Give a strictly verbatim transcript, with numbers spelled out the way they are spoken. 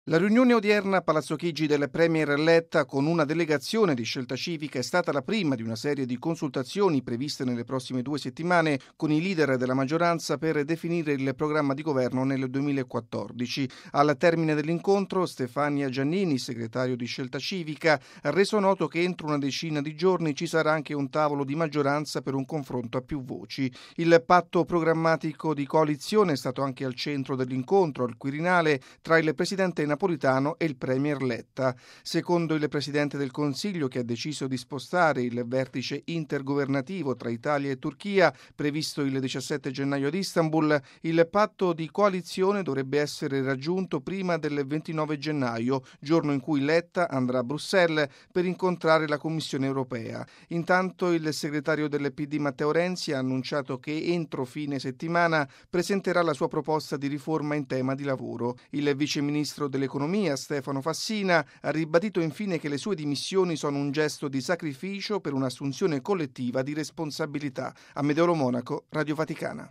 La riunione odierna a Palazzo Chigi del Premier Letta con una delegazione di Scelta Civica è stata la prima di una serie di consultazioni previste nelle prossime due settimane con i leader della maggioranza per definire il programma di governo nel duemilaquattordici. Al termine dell'incontro, Stefania Giannini, segretario di Scelta Civica, ha reso noto che entro una decina di giorni ci sarà anche un tavolo di maggioranza per un confronto a più voci. Il patto programmatico di coalizione è stato anche al centro dell'incontro al Quirinale tra il presidente Napolitano e il Premier Letta. Secondo il Presidente del Consiglio, che ha deciso di spostare il vertice intergovernativo tra Italia e Turchia, previsto il diciassette gennaio ad Istanbul, il patto di coalizione dovrebbe essere raggiunto prima del ventinove gennaio, giorno in cui Letta andrà a Bruxelles per incontrare la Commissione europea. Intanto il segretario del P D Matteo Renzi ha annunciato che entro fine settimana presenterà la sua proposta di riforma in tema di lavoro. Il viceministro del L'economia Stefano Fassina ha ribadito infine che le sue dimissioni sono un gesto di sacrificio per un'assunzione collettiva di responsabilità. Amedeo Lo Monaco, Radio Vaticana.